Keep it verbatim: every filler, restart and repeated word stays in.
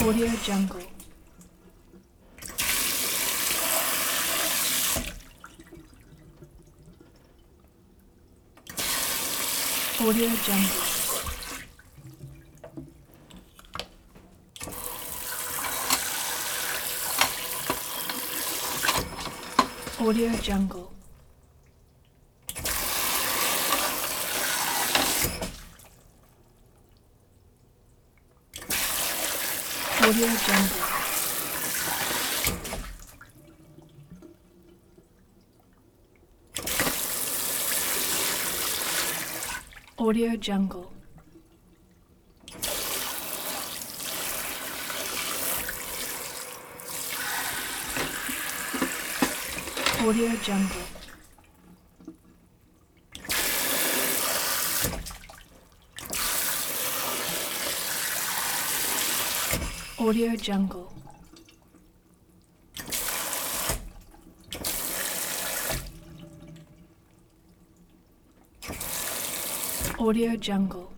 Audio Jungle. Audio Jungle. Audio Jungle. Audio Jungle. Audio Jungle. Audio Jungle. Audio Jungle. Audio Jungle.